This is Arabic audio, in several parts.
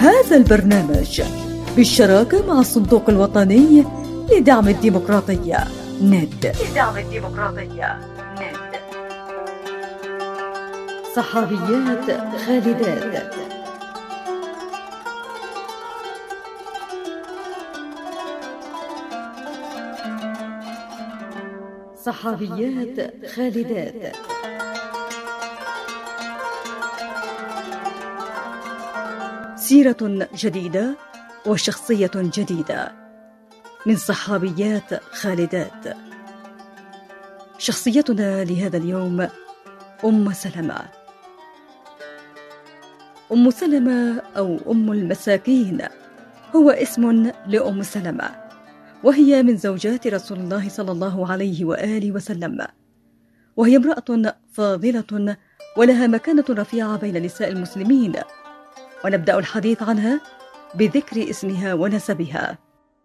هذا البرنامج بالشراكة مع الصندوق الوطني لدعم الديمقراطية ند. صحابيات خالدات. صحابيات خالدات. سيرة جديدة وشخصية جديدة من صحابيات خالدات. شخصيتنا لهذا اليوم أم سلمة. أم سلمة أو أم المساكين هو اسم لأم سلمة، وهي من زوجات رسول الله صلى الله عليه وآله وسلم، وهي امرأة فاضلة ولها مكانة رفيعة بين نساء المسلمين. ونبدأ الحديث عنها بذكر اسمها ونسبها.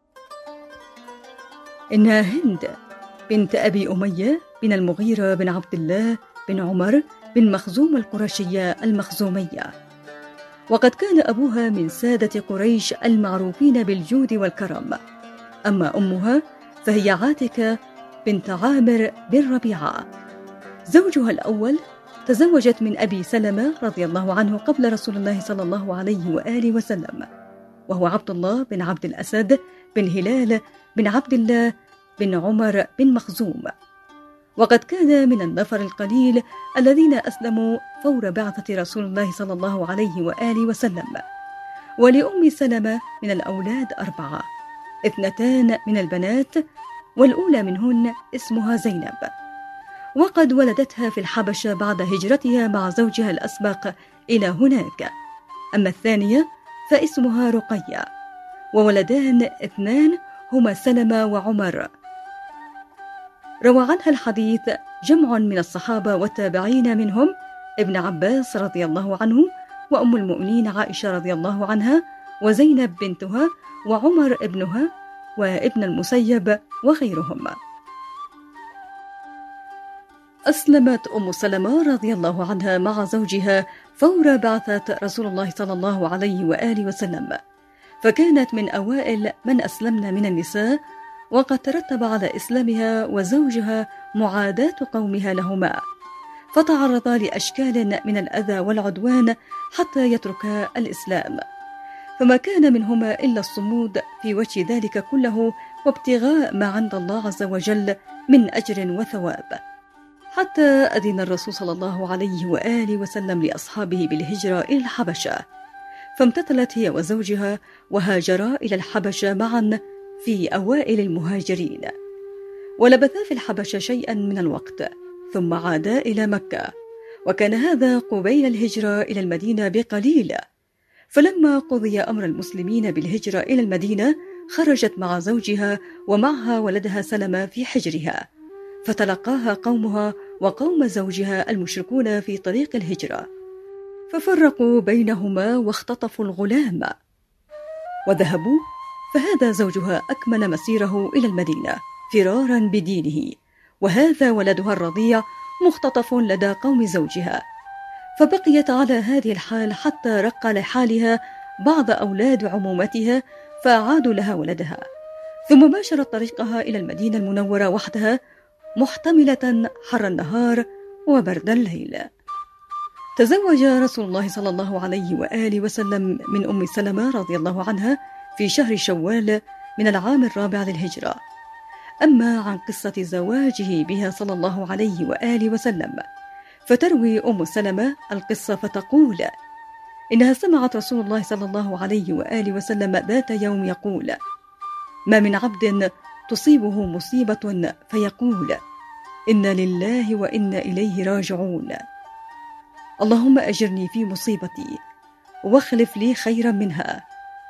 إنها هند بنت أبي أمية بن المغيرة بن عبد الله بن عمر بن مخزوم القرشية المخزومية، وقد كان أبوها من سادة قريش المعروفين بالجود والكرم. أما أمها فهي عاتكة بنت عامر بن ربيعة. زوجها الأول تزوجت من أبي سلمة رضي الله عنه قبل رسول الله صلى الله عليه وآله وسلم، وهو عبد الله بن عبد الأسد بن هلال بن عبد الله بن عمر بن مخزوم، وقد كان من النفر القليل الذين أسلموا فور بعثة رسول الله صلى الله عليه وآله وسلم. ولأم سلمة من الأولاد 4، 2 من البنات، والأولى منهن اسمها زينب، وقد ولدتها في الحبشة بعد هجرتها مع زوجها الأسبق إلى هناك. أما الثانية فاسمها رقية، وولدان 2 هما سلمة وعمر. روى عنها الحديث جمع من الصحابة والتابعين، منهم ابن عباس رضي الله عنه، وأم المؤمنين عائشة رضي الله عنها، وزينب بنتها، وعمر ابنها، وابن المسيب، وغيرهم. أسلمت أم سلمة رضي الله عنها مع زوجها فور بعثة رسول الله صلى الله عليه وآله وسلم، فكانت من أوائل من أسلمن من النساء، وقد ترتب على إسلامها وزوجها معاداة قومها لهما، فتعرضا لأشكال من الأذى والعدوان حتى يتركا الإسلام، فما كان منهما إلا الصمود في وجه ذلك كله، وابتغاء ما عند الله عز وجل من أجر وثواب، حتى أذن الرسول صلى الله عليه وآله وسلم لأصحابه بالهجرة إلى الحبشة، فامتثلت هي وزوجها وهاجرا إلى الحبشة معا في أوائل المهاجرين، ولبثا في الحبشة شيئا من الوقت، ثم عادا إلى مكة، وكان هذا قبيل الهجرة إلى المدينة بقليل. فلما قضي أمر المسلمين بالهجرة إلى المدينة، خرجت مع زوجها ومعها ولدها سلمة في حجرها، فتلقاها قومها وقوم زوجها المشركون في طريق الهجرة، ففرقوا بينهما واختطفوا الغلام وذهبوا، فهذا زوجها أكمل مسيره إلى المدينة فرارا بدينه، وهذا ولدها الرضيع مختطف لدى قوم زوجها، فبقيت على هذه الحال حتى رق لحالها بعض أولاد عمومتها، فأعادوا لها ولدها، ثم باشرت طريقها إلى المدينة المنورة وحدها، محتملة حر النهار وبرد الليل. تزوج رسول الله صلى الله عليه وآله وسلم من أم سلمة رضي الله عنها في شهر شوال من العام 4 للهجرة. أما عن قصة زواجه بها صلى الله عليه وآله وسلم، فتروي أم سلمة القصة فتقول إنها سمعت رسول الله صلى الله عليه وآله وسلم ذات يوم يقول: ما من عبد تصيبه مصيبة فيقول: إنا لله وإنا إليه راجعون، اللهم أجرني في مصيبتي واخلف لي خيرا منها،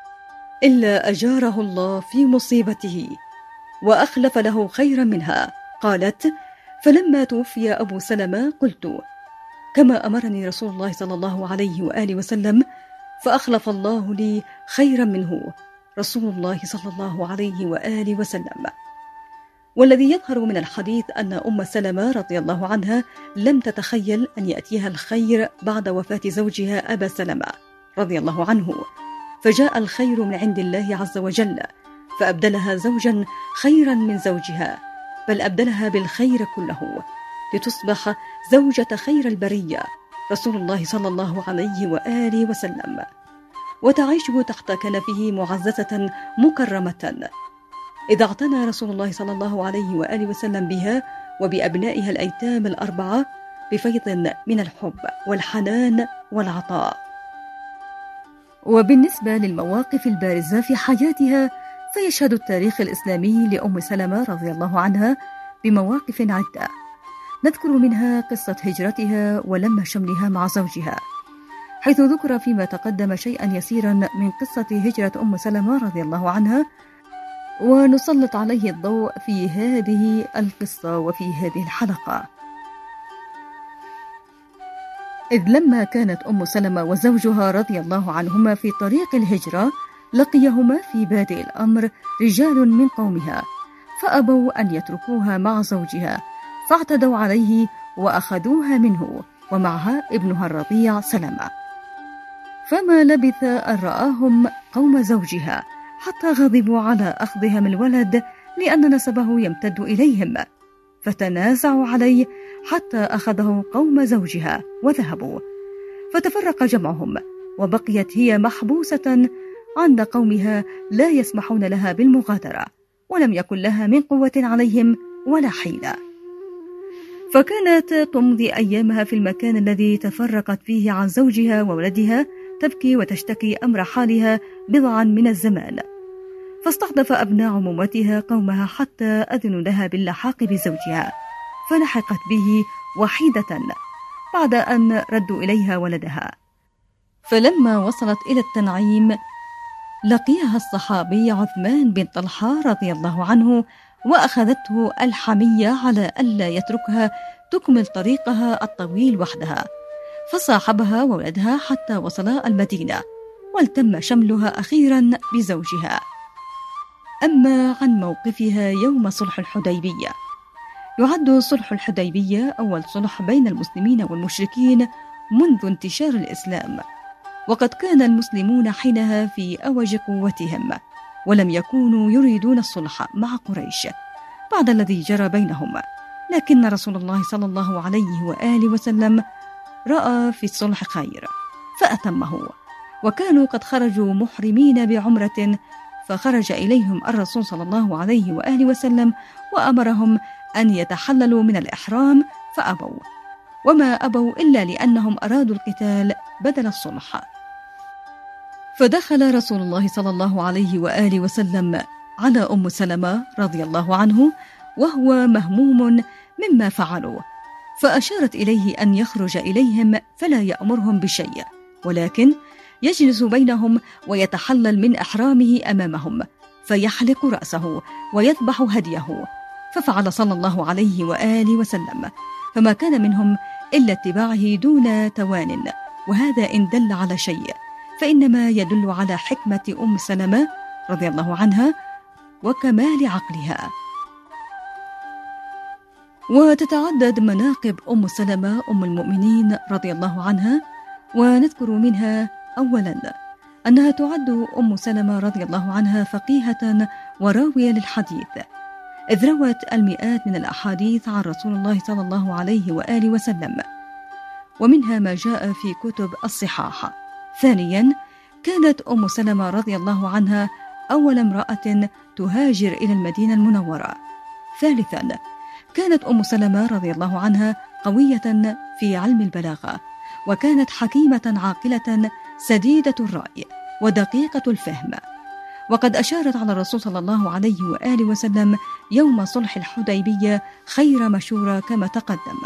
إلا أجاره الله في مصيبته وأخلف له خيرا منها. قالت: فلما توفي أبو سلمة قلت: كما أمرني رسول الله صلى الله عليه وآله وسلم، فأخلف الله لي خيرا منه رسول الله صلى الله عليه وآله وسلم. والذي يظهر من الحديث أن أم سلمة رضي الله عنها لم تتخيل أن يأتيها الخير بعد وفاة زوجها أبا سلمة رضي الله عنه، فجاء الخير من عند الله عز وجل، فأبدلها زوجا خيرا من زوجها، بل أبدلها بالخير كله، لتصبح زوجة خير البرية رسول الله صلى الله عليه وآله وسلم، وتعيش تحت كنفه معززة مكرمة، إذا اعتنى رسول الله صلى الله عليه وآله وسلم بها وبأبنائها الأيتام الأربعة بفيض من الحب والحنان والعطاء. وبالنسبة للمواقف البارزة في حياتها، فيشهد التاريخ الإسلامي لأم سلمة رضي الله عنها بمواقف عدة، نذكر منها قصة هجرتها ولم شملها مع زوجها، حيث ذكر فيما تقدم شيئا يسيرا من قصة هجرة أم سلمة رضي الله عنها، ونسلط عليه الضوء في هذه القصة وفي هذه الحلقة. إذ لما كانت أم سلمة وزوجها رضي الله عنهما في طريق الهجرة، لقيهما في بادئ الأمر رجال من قومها، فأبوا أن يتركوها مع زوجها، فاعتدوا عليه وأخذوها منه ومعها ابنها الرضيع سلمة. فما لبث أن رآهم قوم زوجها حتى غضبوا على أخذهم الولد لأن نسبه يمتد إليهم، فتنازعوا عليه حتى أخذه قوم زوجها وذهبوا، فتفرق جمعهم، وبقيت هي محبوسة عند قومها لا يسمحون لها بالمغادرة، ولم يكن لها من قوة عليهم ولا حيلة. فكانت تمضي أيامها في المكان الذي تفرقت فيه عن زوجها وولدها، تبكي وتشتكي أمر حالها بضعا من الزمان، فاستحضف أبناء عمومتها قومها حتى أذنوا لها باللحاق بزوجها، فلحقت به وحيدة بعد أن ردوا إليها ولدها. فلما وصلت إلى التنعيم لقيها الصحابي عثمان بن طلحة رضي الله عنه، وأخذته الحمية على ألا يتركها تكمل طريقها الطويل وحدها، فصاحبها وولدها حتى وصلا المدينة، والتم شملها أخيرا بزوجها. أما عن موقفها يوم صلح الحديبية، يعد صلح الحديبية أول صلح بين المسلمين والمشركين منذ انتشار الإسلام، وقد كان المسلمون حينها في أوج قوتهم، ولم يكونوا يريدون الصلح مع قريش بعد الذي جرى بينهم، لكن رسول الله صلى الله عليه وآله وسلم رأى في الصلح خير فأتمه، وكانوا قد خرجوا محرمين بعمرة، فخرج إليهم الرسول صلى الله عليه وآله وسلم وأمرهم أن يتحللوا من الإحرام، فأبوا، وما أبوا إلا لأنهم أرادوا القتال بدل الصلح. فدخل رسول الله صلى الله عليه وآله وسلم على أم سلمة رضي الله عنه وهو مهموم مما فعلوا، فأشارت إليه أن يخرج إليهم فلا يأمرهم بشيء، ولكن يجلس بينهم ويتحلل من إحرامه أمامهم، فيحلق رأسه ويذبح هديه، ففعل صلى الله عليه وآله وسلم، فما كان منهم إلا اتباعه دون توان، وهذا إن دل على شيء فإنما يدل على حكمة أم سلمة رضي الله عنها وكمال عقلها. وتتعدد مناقب أم سلمة أم المؤمنين رضي الله عنها، ونذكر منها أولا أنها تعد أم سلمة رضي الله عنها فقيهة وراوية للحديث، إذ روت المئات من الأحاديث عن رسول الله صلى الله عليه وآله وسلم، ومنها ما جاء في كتب الصحاح. ثانيا كانت أم سلمة رضي الله عنها أول امرأة تهاجر إلى المدينة المنورة. ثالثا كانت أم سلمة رضي الله عنها قوية في علم البلاغة، وكانت حكيمة عاقلة سديدة الرأي ودقيقة الفهم، وقد أشارت على الرسول صلى الله عليه وآله وسلم يوم صلح الحديبية خير مشورة كما تقدم.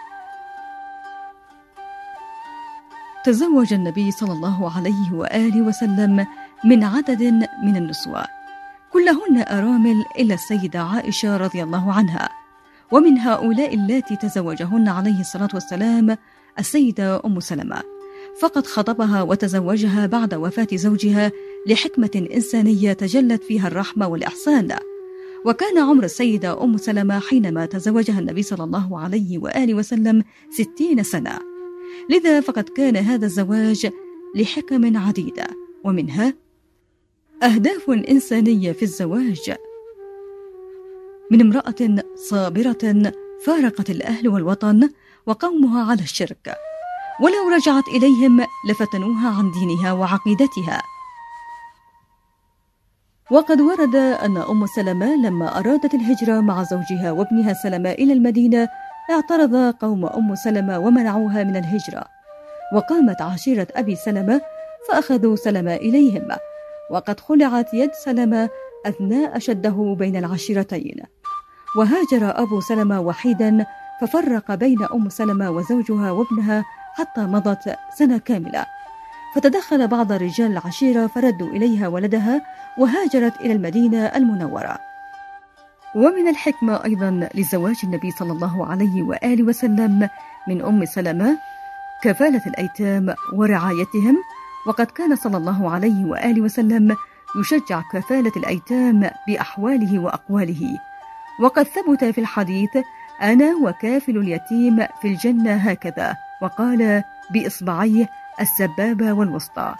تزوج النبي صلى الله عليه وآله وسلم من عدد من النسوة، كلهن أرامل إلا السيدة عائشة رضي الله عنها، ومن هؤلاء اللاتي تزوجهن عليه الصلاة والسلام السيدة أم سلمة، فقد خطبها وتزوجها بعد وفاة زوجها لحكمة إنسانية تجلت فيها الرحمة والإحسان، وكان عمر السيدة أم سلمة حينما تزوجها النبي صلى الله عليه وآله وسلم 60 سنة، لذا فقد كان هذا الزواج لحكم عديدة، ومنها أهداف إنسانية في الزواج، من امرأة صابرة فارقت الأهل والوطن وقومها على الشرك، ولو رجعت إليهم لفتنوها عن دينها وعقيدتها. وقد ورد أن أم سلمة لما أرادت الهجرة مع زوجها وابنها سلمة إلى المدينة اعترض قوم أم سلمة ومنعوها من الهجرة، وقامت عشيرة أبي سلمة فأخذوا سلمة إليهم، وقد خلعت يد سلمة أثناء شده بين العشيرتين، وهاجر أبو سلمة وحيدا، ففرق بين أم سلمة وزوجها وابنها حتى مضت سنة كاملة، فتدخل بعض رجال العشيرة فردوا إليها ولدها وهاجرت إلى المدينة المنورة. ومن الحكمة أيضا لزواج النبي صلى الله عليه وآله وسلم من أم سلمة كفالة الأيتام ورعايتهم، وقد كان صلى الله عليه وآله وسلم يشجع كفالة الأيتام بأحواله وأقواله، وقد ثبت في الحديث: أنا وكافل اليتيم في الجنة هكذا، وقال بإصبعيه السبابة والوسطى.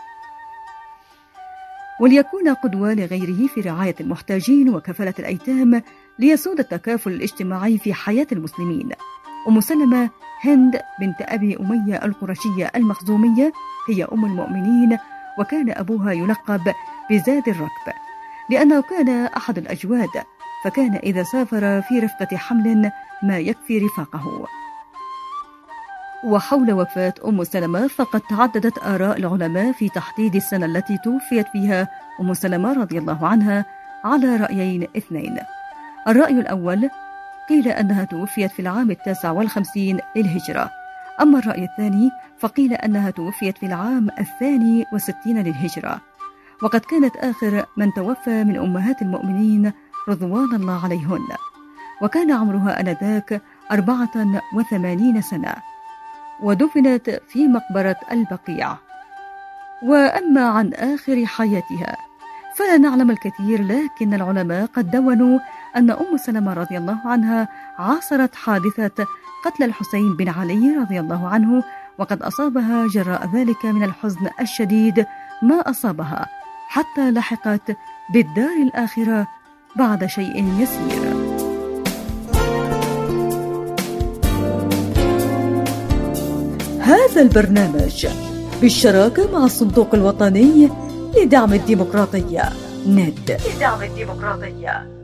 وليكون قدوة لغيره في رعاية المحتاجين وكفالة الأيتام ليسود التكافل الاجتماعي في حياة المسلمين. أم سلمة هند بنت أبي أمية القرشية المخزومية هي أم المؤمنين، وكان أبوها يلقب بزاد الركب لأنه كان أحد الأجواد، فكان إذا سافر في رفقة حمل ما يكفي رفاقه. وحول وفاة أم سلمة فقد تعددت آراء العلماء في تحديد السنة التي توفيت فيها أم سلمة رضي الله عنها على رأيين اثنين. الرأي الأول قيل أنها توفيت في العام 59 للهجرة، أما الرأي الثاني فقيل أنها توفيت في العام 62 للهجرة، وقد كانت آخر من توفى من أمهات المؤمنين رضوان الله عليهن، وكان عمرها آنذاك 84 سنة، ودفنت في مقبرة البقيع. وأما عن آخر حياتها فلا نعلم الكثير، لكن العلماء قد دونوا أن أم سلمة رضي الله عنها عاصرت حادثة قتل الحسين بن علي رضي الله عنه، وقد أصابها جراء ذلك من الحزن الشديد ما أصابها، حتى لحقت بالدار الآخرة بعد شيء يسير. هذا البرنامج بالشراكة مع الصندوق الوطني لدعم الديمقراطية ند.